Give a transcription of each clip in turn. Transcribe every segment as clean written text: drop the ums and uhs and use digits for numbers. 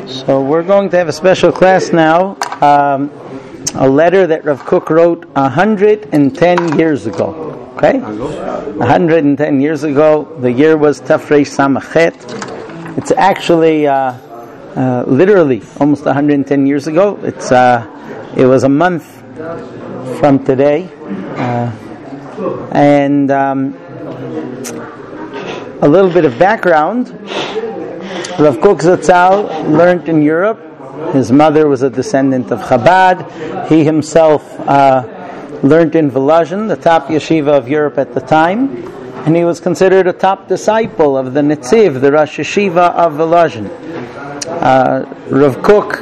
So we're going to have a special class now, a letter that Rav Kook wrote 110 years ago. Okay? 110 years ago. The year was Tafrei Samachet. It's actually literally almost 110 years ago. It was a month from today. And a little bit of background. Rav Kook Zatzal learned in Europe. His mother was a descendant of Chabad. He himself learned in Volozhin, the top yeshiva of Europe at the time, and he was considered a top disciple of the Netziv, the Rosh Yeshiva of Volozhin. Rav Kook,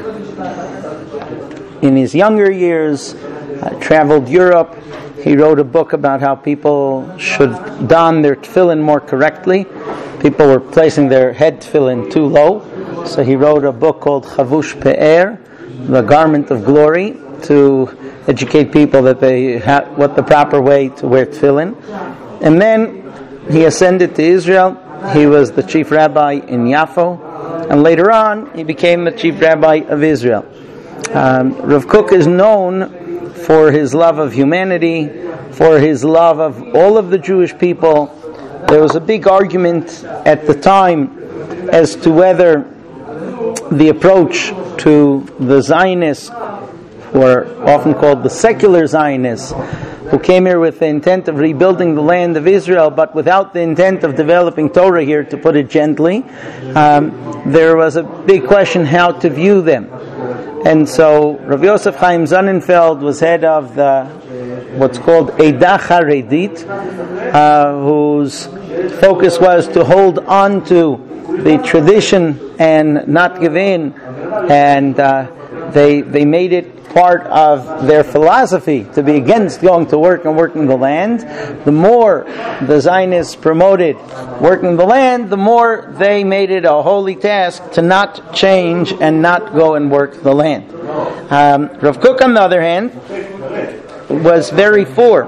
in his younger years, traveled Europe. He wrote a book about how people should don their tefillin more correctly. People were placing their head tefillin too low. So he wrote a book called Chavush Pe'er, the Garment of Glory, to educate people that what the proper way to wear tefillin. And then he ascended to Israel. He was the chief rabbi in Yafo. And later on, he became the chief rabbi of Israel. Rav Kook is known for his love of humanity, for his love of all of the Jewish people. There was a big argument at the time as to whether the approach to the Zionists, who are often called the secular Zionists, who came here with the intent of rebuilding the land of Israel, but without the intent of developing Torah here, to put it gently, there was a big question how to view them. And so Rav Yosef Chaim Sonnenfeld was head of what's called Eidah Charedit, whose focus was to hold on to the tradition and not give in, and they made it part of their philosophy to be against going to work and working the land. The more the Zionists promoted working the land, the more they made it a holy task to not change and not go and work the land. Rav Kook, on the other hand, was very for.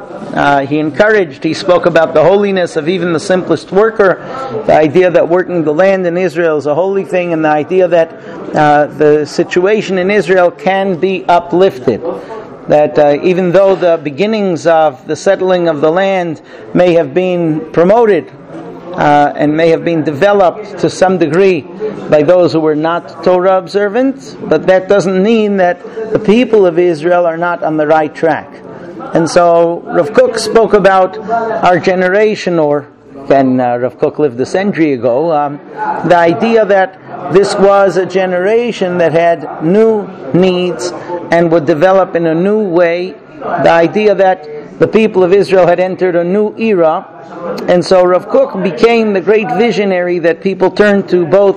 He spoke about the holiness of even the simplest worker, the idea that working the land in Israel is a holy thing, and the idea that the situation in Israel can be uplifted. That even though the beginnings of the settling of the land may have been promoted and may have been developed to some degree by those who were not Torah observant, but that doesn't mean that the people of Israel are not on the right track. And so Rav Kook spoke about our generation, or when Rav Kook lived a century ago, the idea that this was a generation that had new needs and would develop in a new way, the idea that the people of Israel had entered a new era. And so Rav Kook became the great visionary that people turned to, both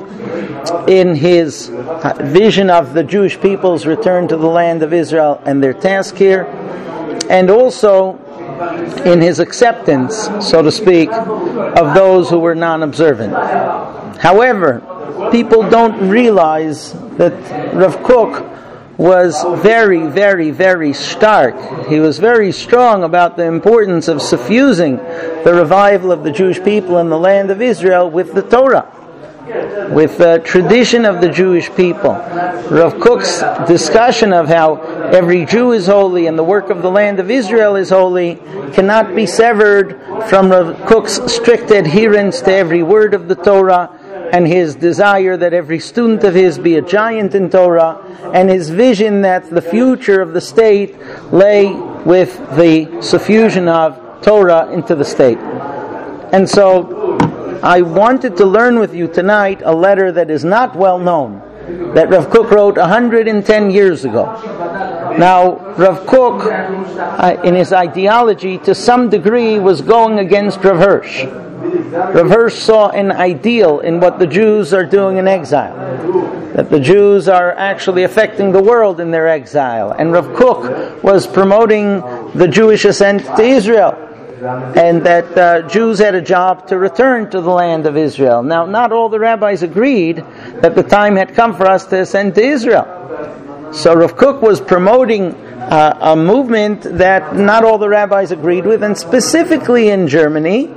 in his vision of the Jewish people's return to the land of Israel and their task here, and also in his acceptance, so to speak, of those who were non-observant. However, people don't realize that Rav Kook was very, very, very stark. He was very strong about the importance of suffusing the revival of the Jewish people in the land of Israel with the Torah, with the tradition of the Jewish people. Rav Kook's discussion of how every Jew is holy and the work of the land of Israel is holy cannot be severed from Rav Kook's strict adherence to every word of the Torah, and his desire that every student of his be a giant in Torah, and his vision that the future of the state lay with the suffusion of Torah into the state. And so I wanted to learn with you tonight a letter that is not well known, that Rav Kook wrote 110 years ago. Now, Rav Kook, in his ideology, to some degree, was going against Rav Hirsch. Rav Hirsch saw an ideal in what the Jews are doing in exile, that the Jews are actually affecting the world in their exile. And Rav Kook was promoting the Jewish ascent to Israel, and that Jews had a job to return to the land of Israel. Now, not all the rabbis agreed that the time had come for us to ascend to Israel. So Rav Kook was promoting a movement that not all the rabbis agreed with, and specifically in Germany,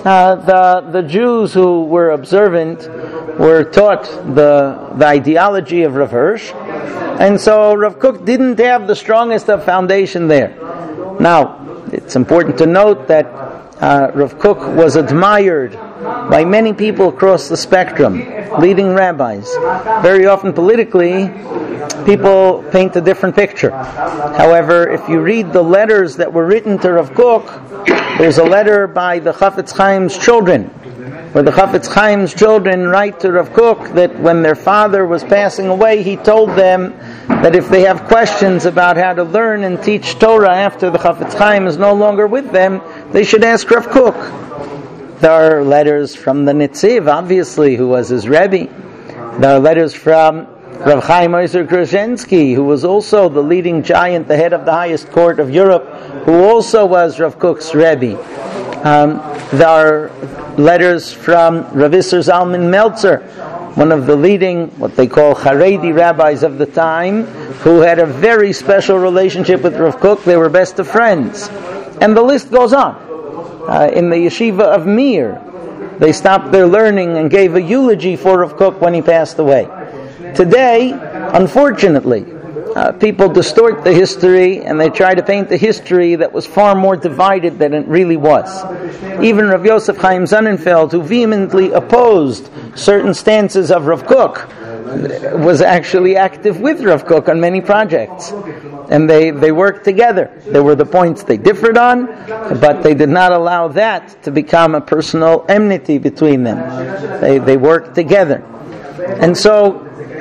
the Jews who were observant were taught the ideology of Rav Hirsch, and so Rav Kook didn't have the strongest of foundation there. Now, it's important to note that Rav Kook was admired by many people across the spectrum, leading rabbis. Very often politically, people paint a different picture. However, if you read the letters that were written to Rav Kook, there's a letter by the Chafetz Chaim's children, where the Chafetz Chaim's children write to Rav Kook that when their father was passing away, he told them that if they have questions about how to learn and teach Torah after the Chafetz Chaim is no longer with them, they should ask Rav Kook. There are letters from the Nitziv, obviously, who was his Rebbe. There are letters from Rav Chaim Ozer Grozhensky, who was also the leading giant, the head of the highest court of Europe, who also was Rav Kook's Rebbe. There are letters from Rav Isser Zalman Meltzer, one of the leading, what they call Haredi rabbis of the time, who had a very special relationship with Rav Kook. They were best of friends. And the list goes on. In the yeshiva of Mir, they stopped their learning and gave a eulogy for Rav Kook when he passed away. Today, unfortunately, people distort the history and they try to paint a history that was far more divided than it really was. Even Rav Yosef Chaim Sonnenfeld, who vehemently opposed certain stances of Rav Kook, was actually active with Rav Kook on many projects. And they worked together. There were the points they differed on, but they did not allow that to become a personal enmity between them. They worked together. And so,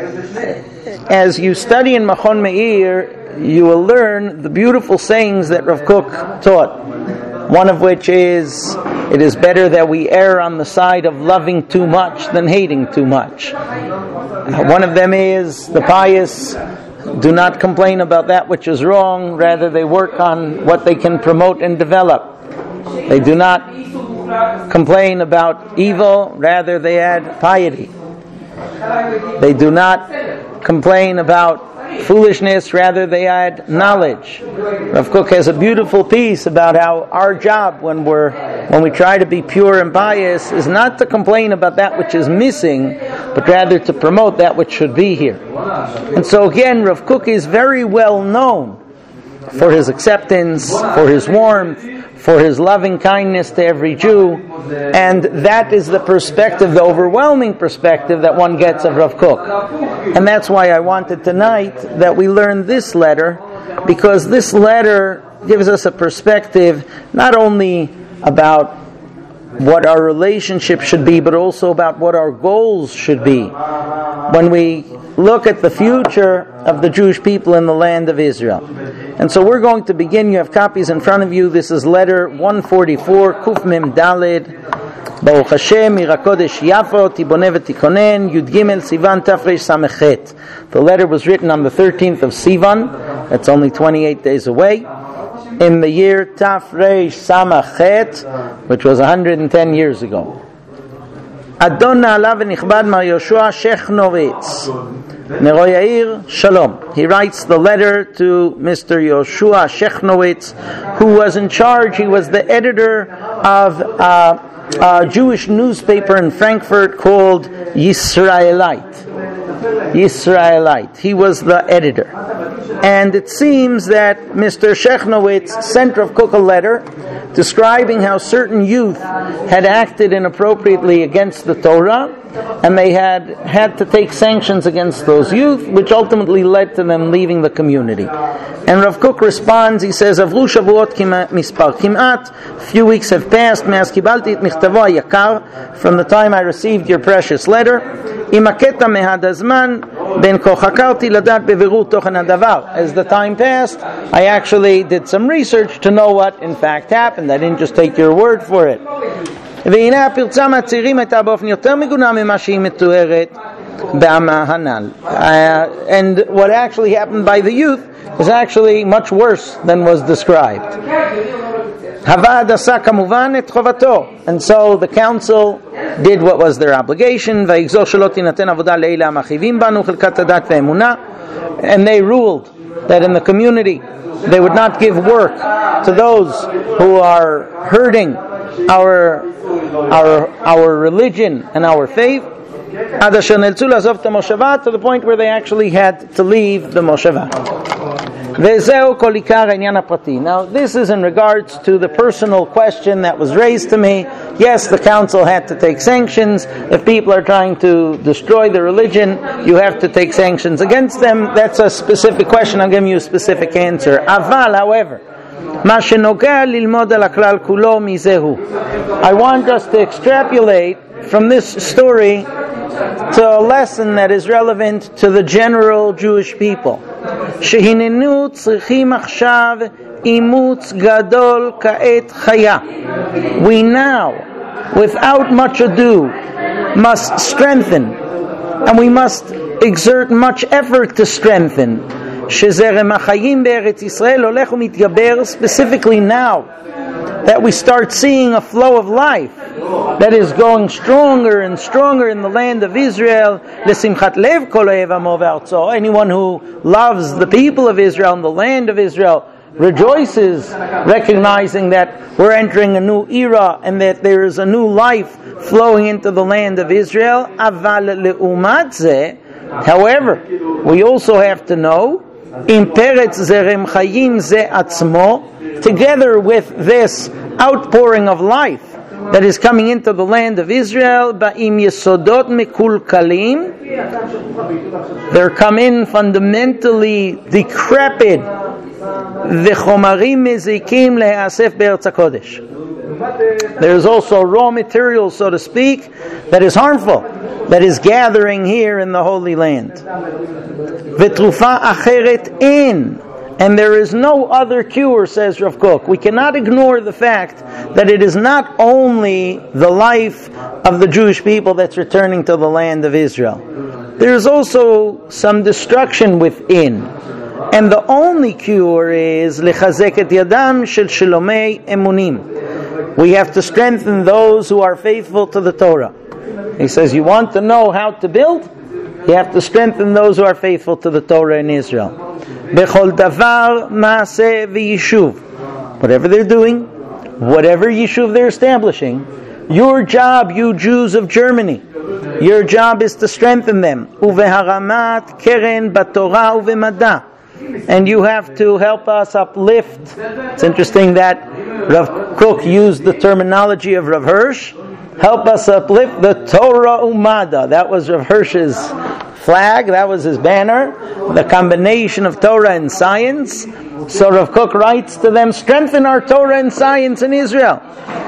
as you study in Machon Meir, you will learn the beautiful sayings that Rav Kook taught. One of which is, it is better that we err on the side of loving too much than hating too much. One of them is, the pious do not complain about that which is wrong, rather they work on what they can promote and develop. They do not complain about evil, rather they add piety. They do not complain about foolishness, rather they add knowledge. Rav Kook has a beautiful piece about how our job when we try to be pure and pious is not to complain about that which is missing, but rather to promote that which should be here. And so again, Rav Kook is very well known for his acceptance, for his warmth, for his loving kindness to every Jew, and that is the perspective, the overwhelming perspective that one gets of Rav Kook. And that's why I wanted tonight that we learn this letter, because this letter gives us a perspective not only about what our relationship should be, but also about what our goals should be when we look at the future of the Jewish people in the land of Israel. And so we're going to begin. You have copies in front of you. This is letter 144, Kuf Mem Daled, Baruch Hashem, Ira Kodesh Yafo, Tiboneh v'Tikonen, Yud Gimel Sivan Tafresh Samechet. The letter was written on the 13th of Sivan. That's only 28 days away. In the year Tafresh Samachet, which was 110 years ago. Adon Na'alav v'Nichbad Mar Yoshua Shechnowitz Nero Yair Shalom. He writes the letter to Mr. Yoshua Shechnowitz, who was in charge. He was the editor of a Jewish newspaper in Frankfurt called Yisraelite. He was the editor. And it seems that Mr. Shechnowitz sent Rav Kook a letter describing how certain youth had acted inappropriately against the Torah, and they had to take sanctions against those youth, which ultimately led to them leaving the community. And Rav Kook responds, he says, Avru shavuot mispar kimat, few weeks have passed, me'az kibalti et michtavo hayakar, from the time I received your precious letter, imaketa mehad hazman, ben ko chakarti ladat beviru tochen hadavar. As the time passed, I actually did some research to know what in fact happened. I didn't just take your word for it. והנה הפרצה מהצעירים הייתה באופן יותר מגונה ממה שהיא מתוארת באמה הנ"ל. And what actually happened by the youth is actually much worse than was described. הוועד עשה כמובן את חובתו. And so the council did what was their obligation, ויגזור שלא תינתן עבודה לאלה המחריבים בנו חלקת הדת והאמונה, and they ruled that in the community they would not give work to those who are hurting our religion and our faith, to the point where they actually had to leave the Mosheva. Now, this is in regards to the personal question that was raised to me. Yes, the council had to take sanctions. If people are trying to destroy the religion, you have to take sanctions against them. That's a specific question. I'm giving you a specific answer. Aval, however, I want us to extrapolate from this story to a lesson that is relevant to the general Jewish people. שהננו צריכים עכשיו אימוץ גדול כעת חיה. We now, without much ado, must strengthen, and we must exert much effort to strengthen. שזרם החיים בארץ ישראל הולך ומתגבר, specifically now that we start seeing a flow of life that is going stronger and stronger in the land of Israel. Anyone who loves the people of Israel and the land of Israel rejoices, recognizing that we're entering a new era and that there is a new life flowing into the land of Israel. However, we also have to know, together with this outpouring of life that is coming into the land of Israel, there come in fundamentally decrepit there is also raw material, so to speak, that is harmful, that is gathering here in the Holy Land. And there is no other cure, says Rav Kook. We cannot ignore the fact that it is not only the life of the Jewish people that's returning to the land of Israel. There is also some destruction within. And the only cure is lechazek et yadam shel shalomei emunim. We have to strengthen those who are faithful to the Torah. He says, you want to know how to build? You have to strengthen those who are faithful to the Torah in Israel. Bechol davar maaseh v'yishuv. Whatever they're doing, whatever yishuv they're establishing, your job, you Jews of Germany, your job is to strengthen them. Uveharamat keren batorah uvemada. And you have to help us uplift. It's interesting that Rav Kook used the terminology of Rav Hirsch. Help us uplift the Torah Umada. That was Rav Hirsch's flag. That was his banner. The combination of Torah and science. So Rav Kook writes to them, strengthen our Torah and science in Israel.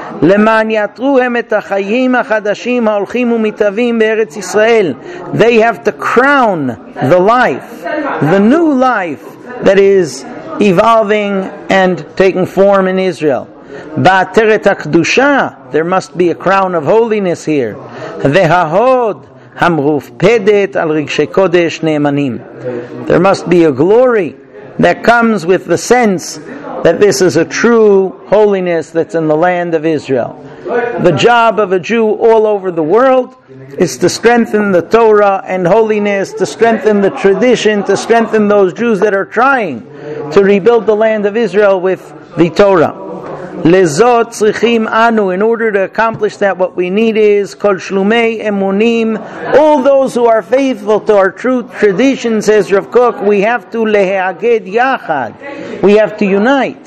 למען יתרוהם את החיים החדשים ההולכים ומתהווים בארץ ישראל. They have to crown the life, the new life that is evolving and taking form in Israel. Ba'ateret HaKdusha, there must be a crown of holiness here. Ve'hahod hamrufpedet al rigshe kodesh ne'emanim. There must be a glory that comes with the sense that this is a true holiness that's in the land of Israel. The job of a Jew all over the world is to strengthen the Torah and holiness, to strengthen the tradition, to strengthen those Jews that are trying to rebuild the land of Israel with the Torah. Lezot tzrichim anu. In order to accomplish that, what we need is kol shlumei emunim. All those who are faithful to our true tradition, says Rav Kook, we have to leheaged yachad. We have to unite.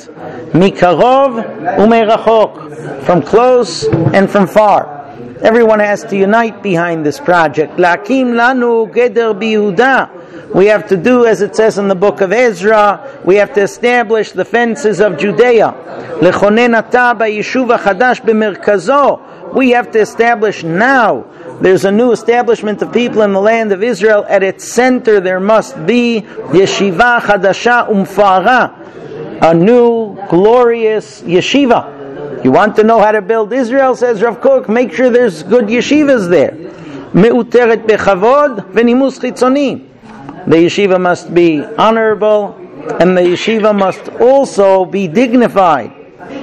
Mikarov umerachok. From close and from far. Everyone has to unite behind this project. Lakim lanu geder biYehuda. We have to do, as it says in the book of Ezra, we have to establish the fences of Judea. Lechonen ata b'yishuv hachadash b'merkazo. We have to establish now. There's a new establishment of people in the land of Israel. At its center there must be yeshiva chadasha umfara, a new glorious yeshiva. You want to know how to build Israel, says Rav Kook, make sure there's good yeshivas there. Me'uteret bechavod v'nimus chitzoni. The yeshiva must be honorable, and the yeshiva must also be dignified.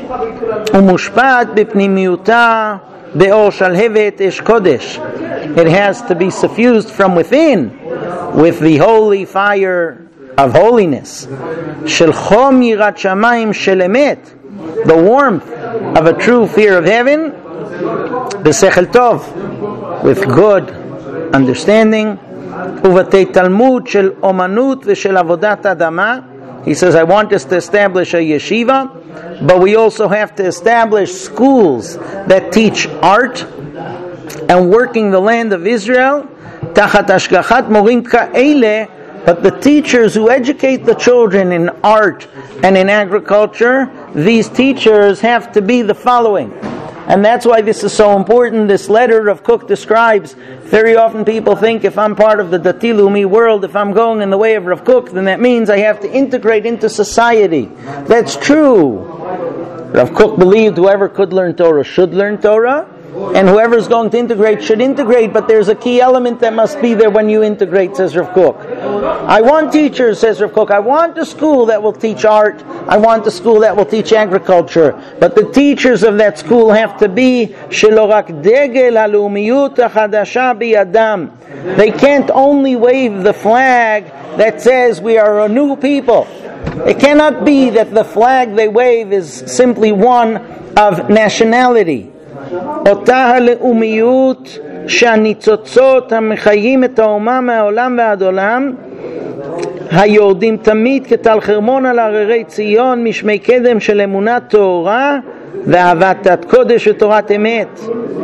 Umushpat b'pnimiyuta be'or shalhevet esh kodesh. It has to be suffused from within with the holy fire of holiness. Shel chom yirat shamayim shel emet. The warmth of a true fear of heaven, b'sechel tov, with good understanding, uvatei talmud shel omanut v'shel avodat adama. He says, I want us to establish a yeshiva, but we also have to establish schools that teach art and working the land of Israel, tachat hashgachat morim ka'ele. But the teachers who educate the children in art and in agriculture, these teachers have to be the following. And that's why this is so important. This letter of Kook describes, very often people think if I'm part of the Dati Leumi world, if I'm going in the way of Rav Kook, then that means I have to integrate into society. That's true. Rav Kook believed whoever could learn Torah should learn Torah, and whoever is going to integrate should integrate, but there's a key element that must be there when you integrate, says Rav Kook. I want teachers, says Rav Kook. I want a school that will teach art. I want a school that will teach agriculture. But the teachers of that school have to be shelo rak degel halaumiyut hachadasha biyadam. They can't only wave the flag that says we are a new people. It cannot be that the flag they wave is simply one of nationality. אותה הלאומיות שהניצוצות המחיים את האומה מהעולם ועד עולם היורדים תמיד כטל חרמון על הררי ציון משמי קדם של אמונת תורה ואהבת קודש ותורת אמת.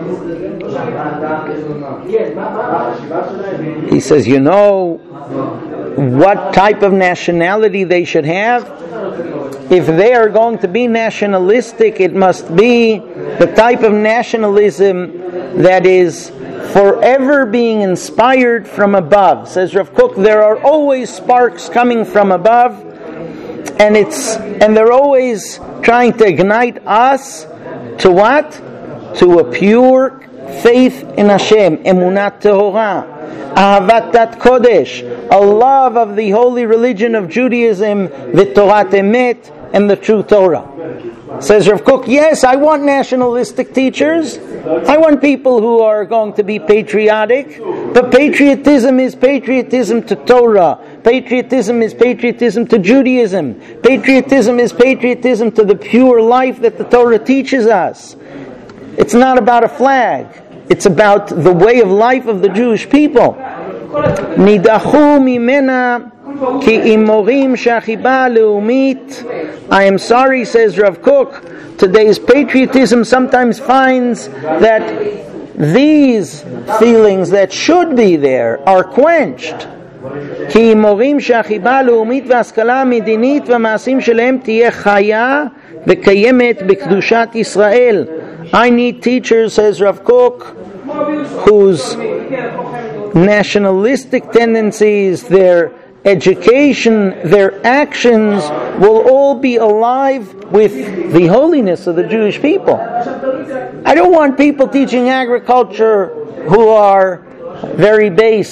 He says, you know what type of nationality they should have? If they are going to be nationalistic, it must be the type of nationalism that is forever being inspired from above. Says Rav Kook, there are always sparks coming from above, and they're always trying to ignite us to what? To a pure faith in Hashem, emunat tehorah, ahavat kodesh, a love of the holy religion of Judaism, v'torat emet, and the true Torah. Says Rav Kook, yes, I want nationalistic teachers. I want people who are going to be patriotic. But patriotism is patriotism to Torah. Patriotism is patriotism to Judaism. Patriotism is patriotism to the pure life that the Torah teaches us. It's not about a flag. It's about the way of life of the Jewish people. Nidachu mimena ki imorim shachiba leumit. I am sorry, says Rav Kook, today's patriotism sometimes finds that these feelings that should be there are quenched. כי מורים שהחיבה הלאומית וההשכלה המדינית והמעשים שלהם תהיה חיה וקיימת בקדושת ישראל. I need teachers, says Rav Kook, whose nationalistic tendencies, their education, their actions will all be alive with the holiness of the Jewish people. I don't want people teaching agriculture who are very base,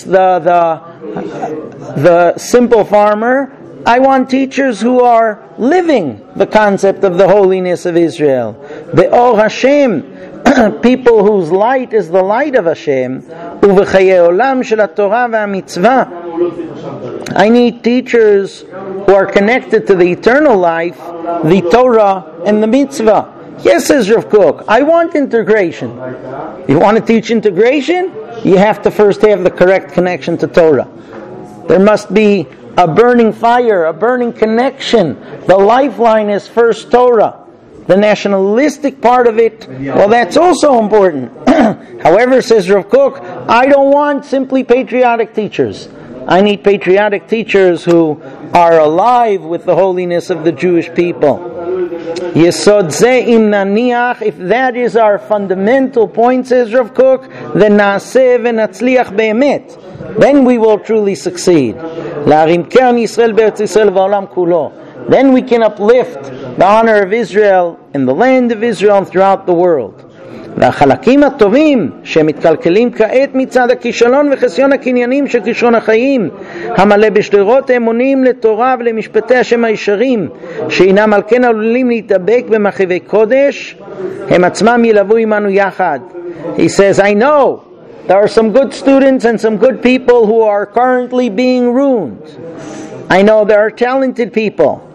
the simple farmer. I want teachers who are living the concept of the holiness of Israel. Be'or Hashem, people whose light is the light of Hashem. U'v'chayei olam shel haTorah v'hamitzvah. I need teachers who are connected to the eternal life, the Torah and the mitzvah. Yes, says Rav Kook, I want integration. You want to teach integration? You have to first have the correct connection to Torah. There must be a burning fire, a burning connection. The lifeline is first Torah. The nationalistic part of it, well, that's also important. However, says Rav Kook, I don't want simply patriotic teachers. I need patriotic teachers who are alive with the holiness of the Jewish people. Yesod ze im naniach, if that is our fundamental point, says Rav Kook, then naaseh v'natzliach be'emet. Then we will truly succeed. La'arim keren Yisrael be'etz Yisrael v'olam kulo. Then we can uplift the honor of Israel in the land of Israel and throughout the world. והחלקים הטובים שמתקלקלים כעת מצד הכישלון וחסיון הקניינים של כישרון החיים המלא בשדרות האמונים לתורה ולמשפטי השם הישרים שאינם על כן עלולים להתאבק במחווי קודש הם עצמם ילוו עמנו יחד. He says, I know there are some good students and some good people who are currently being ruined. I know there are talented people,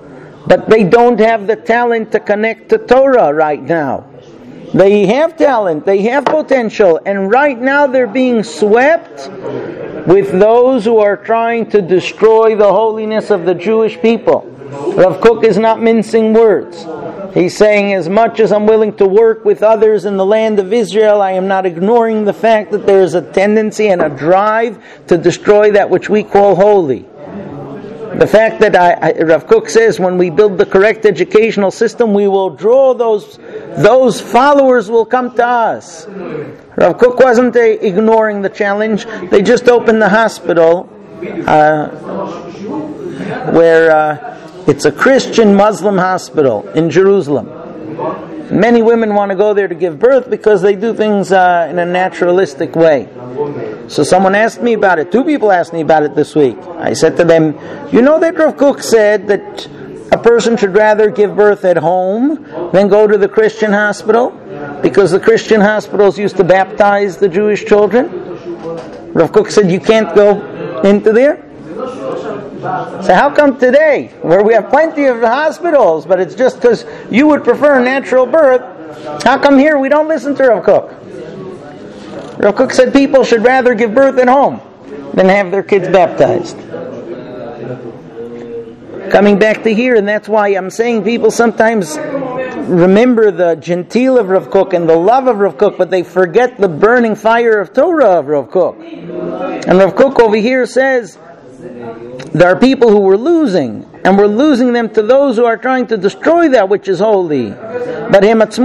but they don't have the talent to connect to Torah right now. They have talent, they have potential, and right now they're being swept with those who are trying to destroy the holiness of the Jewish people. Rav Kook is not mincing words. He's saying, as much as I'm willing to work with others in the land of Israel, I am not ignoring the fact that there is a tendency and a drive to destroy that which we call holy. The fact that Rav Kook says, when we build the correct educational system, we will draw those followers will come to us. Rav Kook wasn't ignoring the challenge. They just opened the hospital where it's a Christian Muslim hospital in Jerusalem. Many women want to go there to give birth because they do things in a naturalistic way. So someone asked me about it. 2 people asked me about it this week. I said to them, you know that Rav Kook said that a person should rather give birth at home than go to the Christian hospital? Because the Christian hospitals used to baptize the Jewish children. Rav Kook said you can't go into there? So how come today, where we have plenty of hospitals, but it's just because you would prefer natural birth, how come here we don't listen to Rav Kook? Rav Kook said people should rather give birth at home than have their kids baptized. Coming back to here, and that's why I'm saying people sometimes remember the gentile of Rav Kook and the love of Rav Kook, but they forget the burning fire of Torah of Rav Kook. And Rav Kook over here says, there are people who we're losing, and we're losing them to those who are trying to destroy that which is holy. But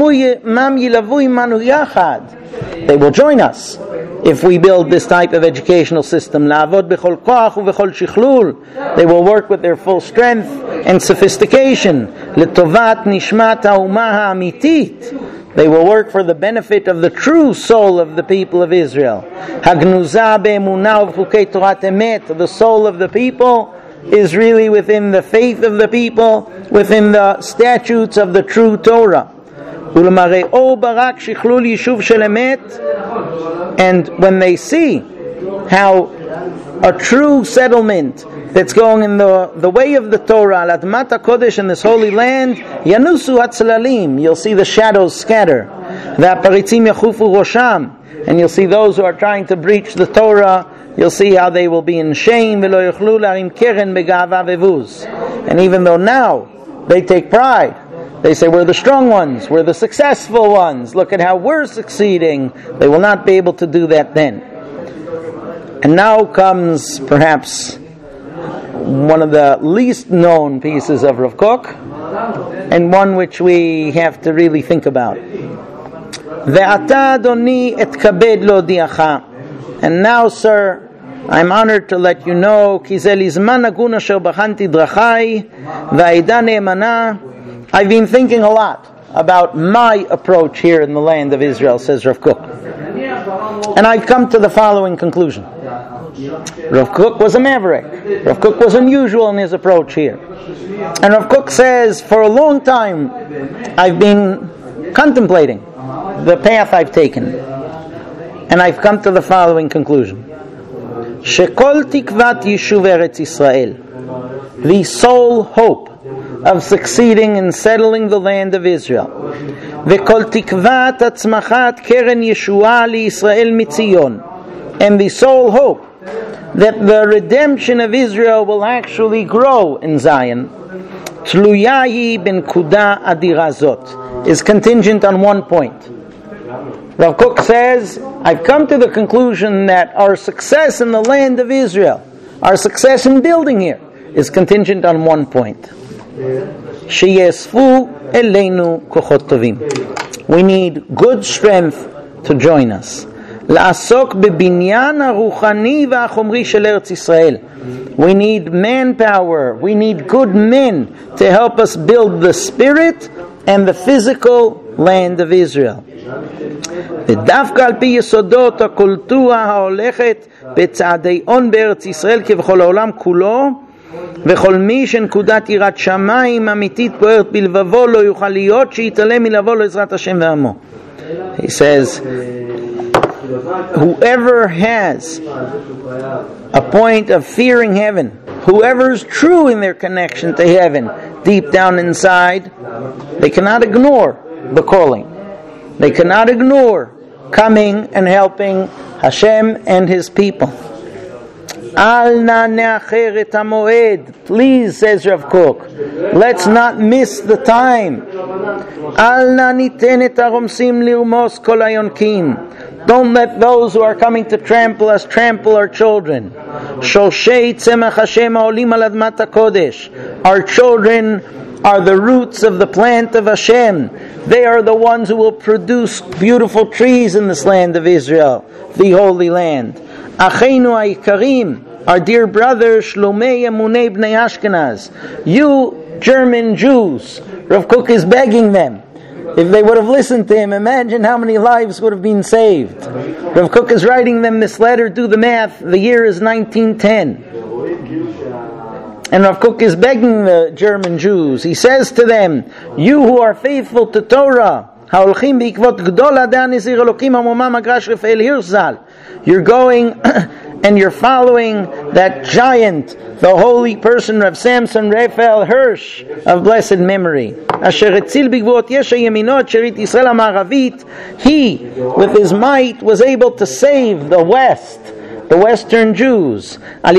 they will join us if we build this type of educational system. They will work with their full strength and sophistication. They will work for the benefit of the true soul of the people of Israel. The soul of the people is really within the faith of the people, within the statutes of the true Torah. And when they see how a true settlement that's going in the way of the Torah, Al-Admat HaKodesh, in this holy land, Yanusu Hatzlalim, you'll see the shadows scatter. V'aparitzim yachufu rosham, and you'll see those who are trying to breach the Torah, you'll see how they will be in shame. V'lo yochlu larim keren begava vevuz. And even though now they take pride, they say we're the strong ones, we're the successful ones, look at how we're succeeding, they will not be able to do that then. And now comes perhaps one of the least known pieces of Rav Kook, and one which we have to really think about. And now, sir, I'm honored to let you know, I've been thinking a lot about my approach here in the land of Israel, says Rav Kook. And I've come to the following conclusion. Rav Kook was a maverick. Rav Kook was unusual in his approach here. And Rav Kook says, for a long time, I've been contemplating the path I've taken. And I've come to the following conclusion. Shekol tikvat yishuv Eretz Yisrael, the sole hope of succeeding in settling the land of Israel. V'kol tikvat atzmachat keren Yeshua liYisrael mitzion, and the sole hope that the redemption of Israel will actually grow in Zion, tluyahi ben kuda adirazot, is contingent on one point. Rav Kook says, I've come to the conclusion that our success in the land of Israel, our success in building here, is contingent on one point. Sheyesfu eleinu kochot tovim. We need good strength to join us. La'asok bebinyan haruchani va'achomri shel Eretz Yisrael. We need manpower. We need good men to help us build the spirit and the physical land of Israel. ודווקא על פי יסודות הקולטורה ההולכת בצעדי און בארץ ישראל כבכל העולם כולו, וכל מי שנקודת יראת שמיים אמיתית פוערת בלבבו לא יוכל להיות שיתעלם מלבוא לעזרת השם ועמו. He says, whoever has a point of fearing heaven, whoever is true in their connection to heaven, deep down inside, they cannot ignore the calling. They cannot ignore coming and helping Hashem and His people. Al na ne'acher et hamoed. Please, says Rav Kook, let's not miss the time. Al na niten et haromsim lirmos kol hayonkim. Don't let those who are coming to trample us trample our children. Shoshei tzemach Hashem ha'olim al admat hakodesh. Our children are the roots of the plant of Hashem. They are the ones who will produce beautiful trees in this land of Israel, the Holy Land. Acheinu ha'ikarim, our dear brothers, Shlomei Emunei Bnei Ashkenaz. You German Jews, Rav Kook is begging them. If they would have listened to him, imagine how many lives would have been saved. Rav Kook is writing them this letter, do the math, the year is 1910. And Rav Kook is begging the German Jews. He says to them, you who are faithful to Torah, you're going and you're following that giant, the holy person Rav Samson Raphael Hirsch of blessed memory. He, with his might, was able to save the West, the Western Jews.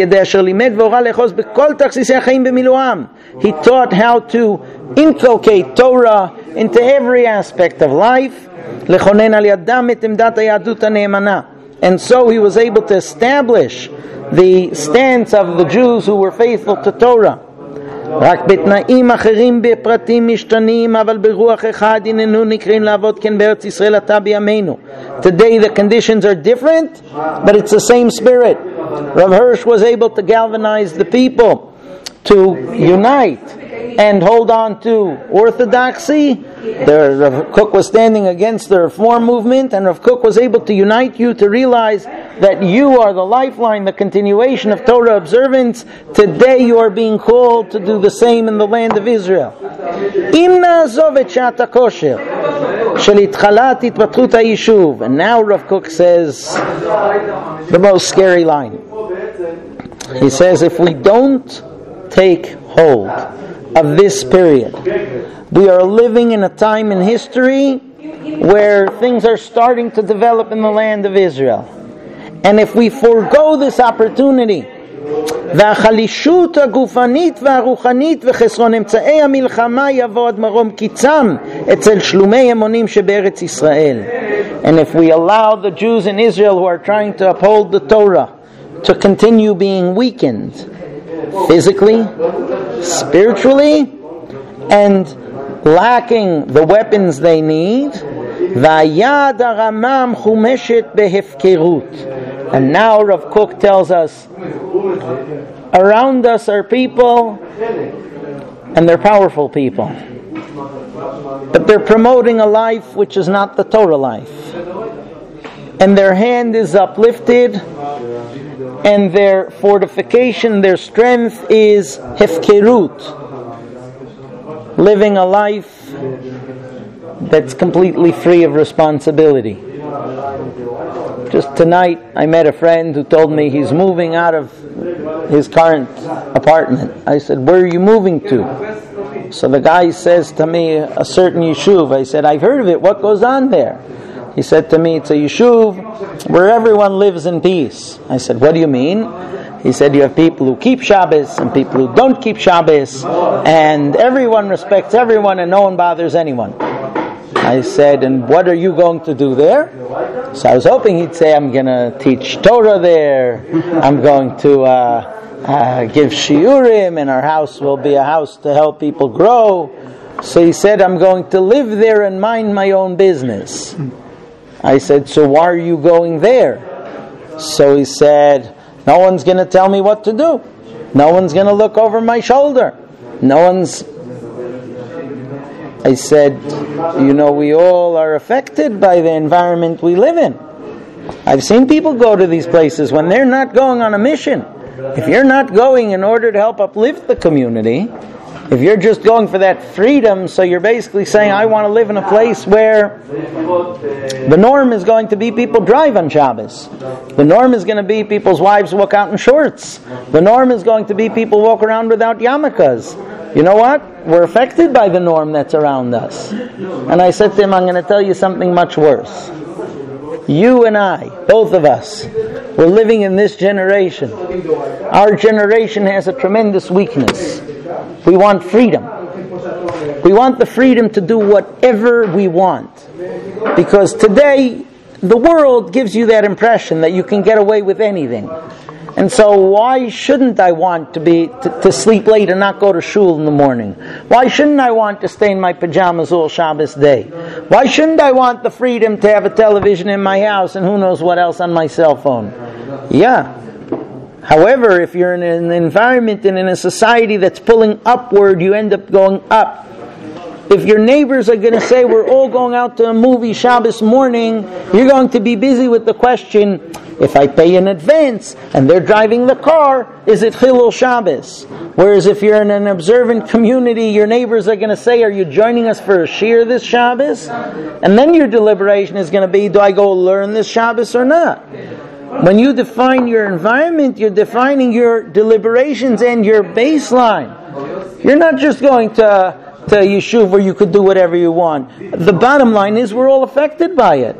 He taught how to inculcate Torah into every aspect of life. And so he was able to establish the stance of the Jews who were faithful to Torah. Today the conditions are different, but it's the same spirit. Rav Hirsch was able to galvanize the people to unite and hold on to orthodoxy. Rav Kook was standing against the Reform movement, and Rav Kook was able to unite you to realize that you are the lifeline, the continuation of Torah observance. Today you are being called to do the same in the land of Israel. And now Rav Kook says the most scary line. He says, if we don't take hold of this period, we are living in a time in history where things are starting to develop in the land of Israel. And if we forego this opportunity, והחלישות הגופנית והרוחנית וחסרון אמצעי המלחמה יבוא עד מרום קיצם אצל שלומי אמונים שבארץ ישראל. And if we allow the Jews in Israel who are trying to uphold the Torah to continue being weakened physically, spiritually, and lacking the weapons they need, והיד הרמם חומשת בהפקרות. And now Rav Kook tells us, around us are people, and they're powerful people, but they're promoting a life which is not the Torah life. And their hand is uplifted, and their fortification, their strength is hefkerut, living a life that's completely free of responsibility. Just tonight, I met a friend who told me he's moving out of his current apartment. I said, where are you moving to? So the guy says to me, a certain yeshuv. I said, I've heard of it. What goes on there? He said to me, it's a yeshuv where everyone lives in peace. I said, what do you mean? He said, you have people who keep Shabbos and people who don't keep Shabbos, and everyone respects everyone and no one bothers anyone. I said, and what are you going to do there? So I was hoping he'd say, I'm going to teach Torah there. I'm going to give shiurim, and our house will be a house to help people grow. So he said, I'm going to live there and mind my own business. I said, so why are you going there? So he said, no one's going to tell me what to do. No one's going to look over my shoulder. I said, we all are affected by the environment we live in. I've seen people go to these places when they're not going on a mission. If you're not going in order to help uplift the community, If you're just going for that freedom, so you're basically saying, I want to live in a place where the norm is going to be people drive on Shabbos. The norm is going to be people's wives walk out in shorts. The norm is going to be people walk around without yarmulkes. You know what? We're affected by the norm that's around us. And I said to him, I'm going to tell you something much worse. You and I, both of us, we're living in this generation. Our generation has a tremendous weakness. We want freedom. We want the freedom to do whatever we want. Because today, the world gives you that impression that you can get away with anything. And so why shouldn't I want to sleep late and not go to shul in the morning? Why shouldn't I want to stay in my pajamas all Shabbos day? Why shouldn't I want the freedom to have a television in my house and who knows what else on my cell phone? Yeah. However, if you're in an environment and in a society that's pulling upward, you end up going up. If your neighbors are going to say, we're all going out to a movie Shabbos morning, you're going to be busy with the question, if I pay in advance and they're driving the car, is it Chilul Shabbos? Whereas if you're in an observant community, your neighbors are going to say, are you joining us for a shir this Shabbos? And then your deliberation is going to be, do I go learn this Shabbos or not? When you define your environment, you're defining your deliberations and your baseline. You're not just going to Yeshuv where you could do whatever you want. The bottom line is we're all affected by it.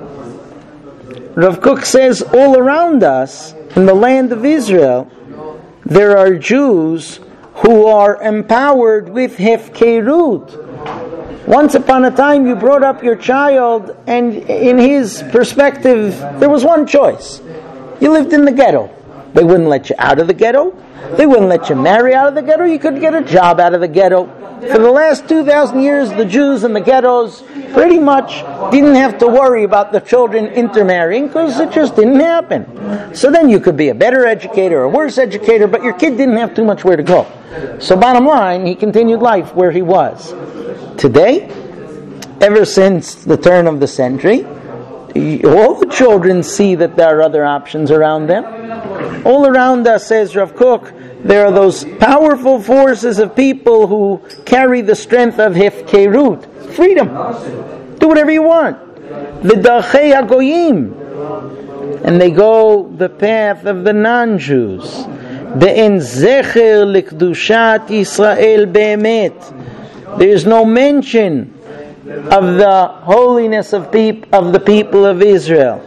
Rav Kook says all around us, in the land of Israel, there are Jews who are empowered with hefkerut. Once upon a time you brought up your child and in his perspective there was one choice. You lived in the ghetto. They wouldn't let you out of the ghetto. They wouldn't let you marry out of the ghetto. You couldn't get a job out of the ghetto. For the last 2,000 years, the Jews in the ghettos pretty much didn't have to worry about the children intermarrying because it just didn't happen. So then you could be a better educator or a worse educator, but your kid didn't have too much where to go. So bottom line, he continued life where he was. Today, ever since the turn of the century, all the children see that there are other options around them. All around us, says Rav Kook, there are those powerful forces of people who carry the strength of hefkerut, freedom. Do whatever you want. V'darchei hagoyim, and they go the path of the non-Jews. Be'en zecher l'kedushat Yisrael be'emet. There is no mention of the holiness of the people of Israel.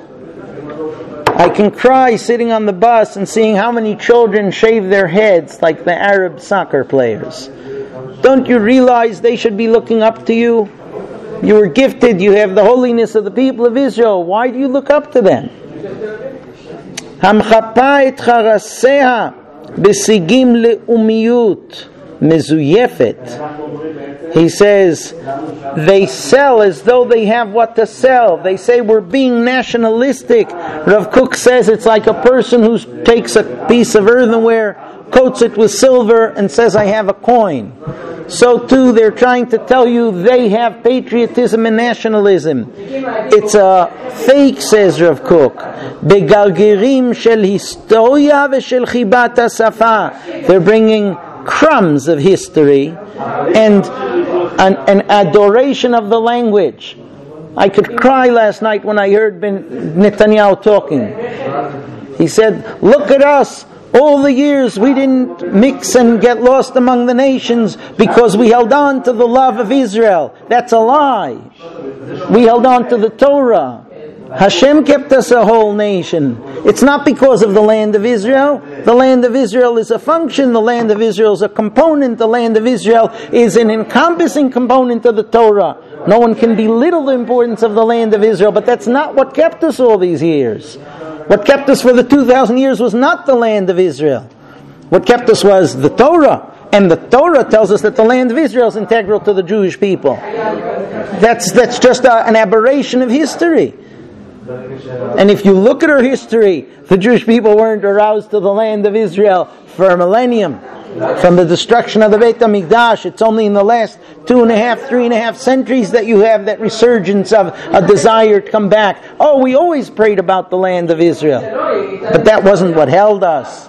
I can cry sitting on the bus and seeing how many children shave their heads like the Arab soccer players. Don't you realize they should be looking up to you? You were gifted, you have the holiness of the people of Israel. Why do you look up to them? Hamchapa et charaseha besigim le'umiyut mezuyefet. He says, they sell as though they have what to sell. They say we're being nationalistic. Rav Kook says it's like a person who takes a piece of earthenware, coats it with silver, and says, I have a coin. So too, they're trying to tell you they have patriotism and nationalism. It's a fake, says Rav Kook. Begalgerim shel historia v'shel chibat hasafa. They're bringing crumbs of history and an adoration of the language. I could cry last night when I heard Netanyahu talking. He said, look at us, all the years we didn't mix and get lost among the nations because we held on to the love of Israel. That's a lie. We held on to the Torah. Hashem kept us a whole nation. It's not because of the land of Israel. The land of Israel is a function. The land of Israel is a component. The land of Israel is an encompassing component of the Torah. No one can belittle the importance of the land of Israel, but that's not what kept us all these years. What kept us for the 2,000 years was not the land of Israel. What kept us was the Torah. And the Torah tells us that the land of Israel is integral to the Jewish people. That's just an aberration of history. And if you look at our history, the Jewish people weren't aroused to the land of Israel for a millennium. From the destruction of the Beit HaMikdash, it's only in the last 3.5 centuries that you have that resurgence of a desire to come back. Oh, we always prayed about the land of Israel. But that wasn't what held us.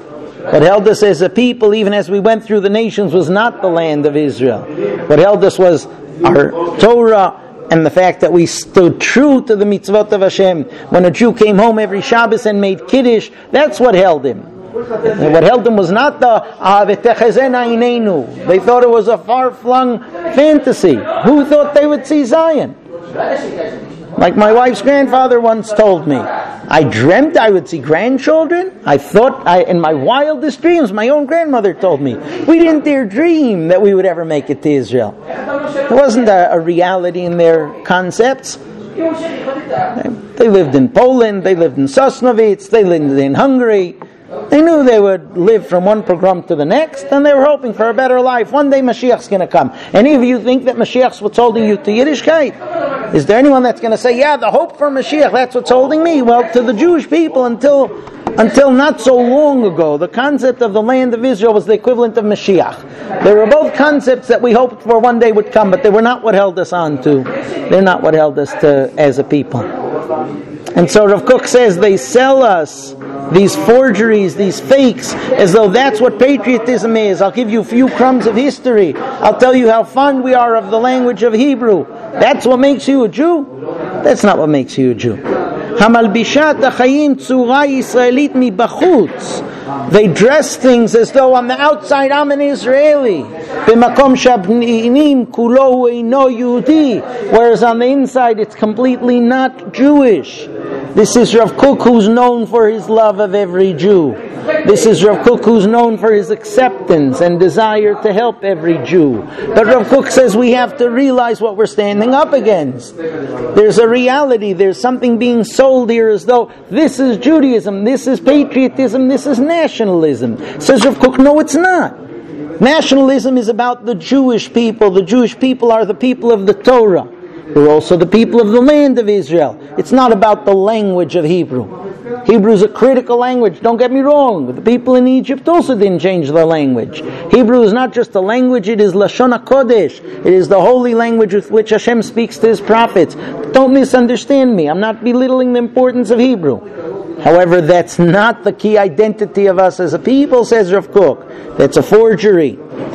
What held us as a people, even as we went through the nations, was not the land of Israel. What held us was our Torah and the fact that we stood true to the mitzvot of Hashem. When a Jew came home every Shabbos and made Kiddush, that's what held him. And what held them was not the They thought it was a far-flung fantasy. Who thought they would see Zion? Like my wife's grandfather once told me, I dreamt I would see grandchildren. I thought, in my wildest dreams, my own grandmother told me, we didn't dare dream that we would ever make it to Israel. There wasn't a reality in their concepts. They lived in Poland, they lived in Sosnovitz, they lived in Hungary. They knew they would live from one pogrom to the next, and they were hoping for a better life. One day Mashiach's going to come. Any of you think that Mashiach's what's holding you to Yiddishkeit? Is there anyone that's going to say, yeah, the hope for Mashiach, that's what's holding me? Well, to the Jewish people, until not so long ago, the concept of the land of Israel was the equivalent of Mashiach. They were both concepts that we hoped for one day would come, but they were not what held us on to. They're not what held us to as a people. And so Rav Kook says they sell us these forgeries, these fakes, as though that's what patriotism is. I'll give you a few crumbs of history. I'll tell you how fond we are of the language of Hebrew. That's what makes you a Jew? That's not what makes you a Jew. Hamalbishat ha'chayim tzura Yisraelit mibachutz. They dress things as though on the outside I'm an Israeli. B'makom shabninim kulo eino Yehudi. Whereas on the inside it's completely not Jewish. This is Rav Kook, who's known for his love of every Jew. This is Rav Kook, who's known for his acceptance and desire to help every Jew. But Rav Kook says we have to realize what we're standing up against. There's a reality, there's something being sold here as though this is Judaism, this is patriotism, this is nationalism. Says Rav Kook, no, it's not. Nationalism is about the Jewish people. The Jewish people are the people of the Torah. We're also the people of the land of Israel. It's not about the language of Hebrew. Hebrew is a critical language, don't get me wrong. The people in Egypt also didn't change their language. Hebrew is not just a language, it is Lashon HaKodesh. It is the holy language with which Hashem speaks to His prophets. Don't misunderstand me. I'm not belittling the importance of Hebrew. However, that's not the key identity of us as a people, says Rav Kook. That's a forgery.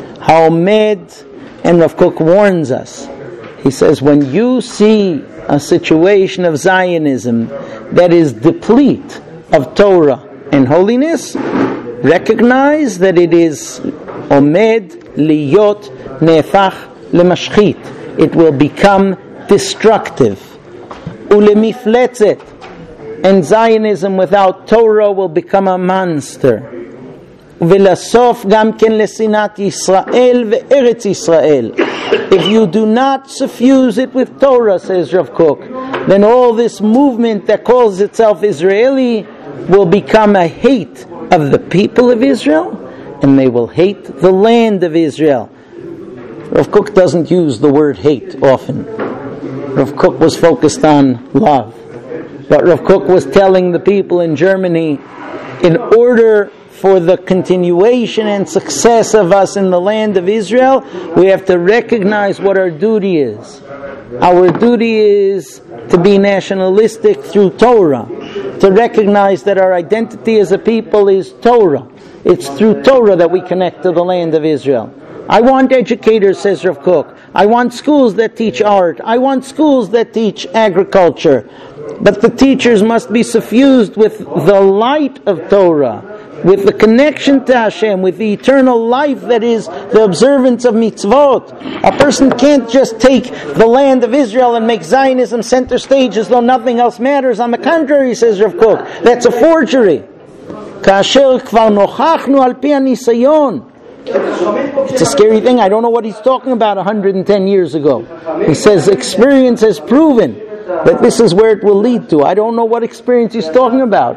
Haomed, and Rav Kook warns us. He says, when you see a situation of Zionism that is deplete of Torah and holiness, recognize that it is omed liyot nefach lemashchit. It will become destructive. Ulemifletzet. And Zionism without Torah will become a monster. V'lasof gam ken lesinat Yisrael ve'eretz Yisrael. If you do not suffuse it with Torah, says Rav Kook, then all this movement that calls itself Israeli will become a hate of the people of Israel, and they will hate the land of Israel. Rav Kook doesn't use the word hate often. Rav Kook was focused on love. But Rav Kook was telling the people in Germany, in order for the continuation and success of us in the land of Israel, we have to recognize what our duty is. Our duty is to be nationalistic through Torah, to recognize that our identity as a people is Torah. It's through Torah that we connect to the land of Israel. I want educators, says Rav Kook. I want schools that teach art. I want schools that teach agriculture. But the teachers must be suffused with the light of Torah, with the connection to Hashem, with the eternal life that is the observance of mitzvot. A person can't just take the land of Israel and make Zionism center stage as though nothing else matters. On the contrary, says Rav Kook, that's a forgery. Kasher kvar nochachnu al pi hanisayon. It's a scary thing. I don't know what he's talking about 110 years ago. He says experience has proven that this is where it will lead to. I don't know what experience he's talking about.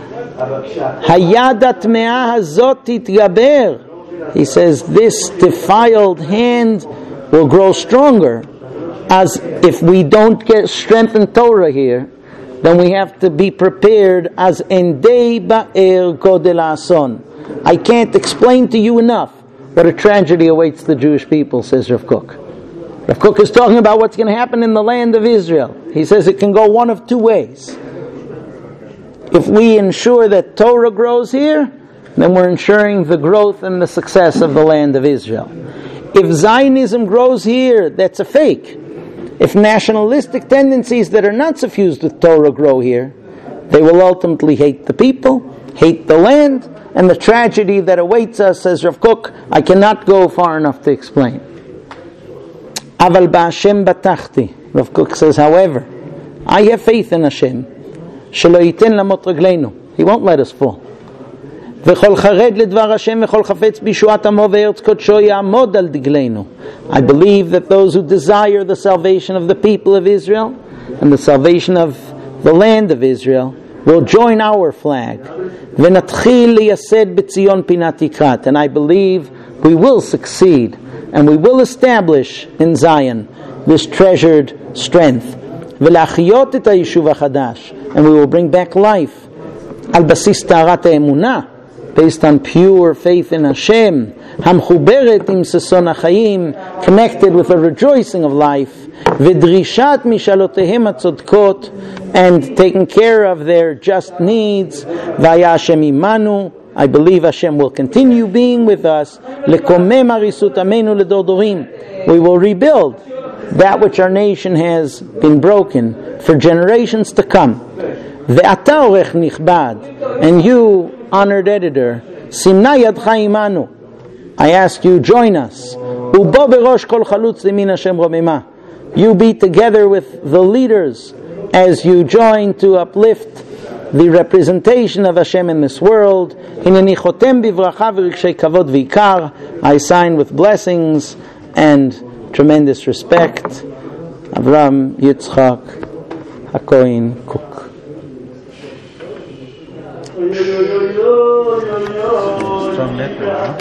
Hayadat me'ah hazot titgaber. He says this defiled hand will grow stronger. As if we don't get strength in Torah here, then we have to be prepared as endei ba'er godel ason. I can't explain to you enough what a tragedy awaits the Jewish people, says Rav Kook. Rav Kook is talking about what's going to happen in the land of Israel. He says it can go one of two ways. If we ensure that Torah grows here, then we're ensuring the growth and the success of the land of Israel. If Zionism grows here, that's a fake. If nationalistic tendencies that are not suffused with Torah grow here, they will ultimately hate the people, hate the land, and the tragedy that awaits us, says Rav Kook, I cannot go far enough to explain. Aval ba'Hashem batachti. Rav Kook says, however, I have faith in Hashem. Shelo yiten lamot regleinu. He won't let us fall. V'chol chared ledvar Hashem v'chol chafetz b'shuat amo ve'eretz kodsho ya'amod al digleinu. I believe that those who desire the salvation of the people of Israel and the salvation of the land of Israel will join our flag. V'natchil liyased b'tzion pinat yikrat. And I believe we will succeed and we will establish in Zion this treasured strength. V'lachiyot et ha'yishuv hachadash. And we will bring back life al basis ta'arat ha'emunah, based on pure faith in Hashem, hamchuberet im seson ha'chayim, connected with a rejoicing of life, v'drishat mishalotehem hatzodkot, and taking care of their just needs, v'haya Hashem imanu. I believe Hashem will continue being with us. Lekomem harisut amenu ledordorim. We will rebuild that which our nation has been broken for generations to come. Ve'ata orech nichbad, and you, honored editor, simna yadcha imanu, I ask you, join us. Ubo berosh kol chalutz limin Hashem romema. You be together with the leaders as you join to uplift the representation of Hashem in this world. Hineni chotem bivracha v'rikshei kavod v'ikar. I sign with blessings and tremendous respect. Avram Yitzchak HaKohen Kook. Strong letter, huh?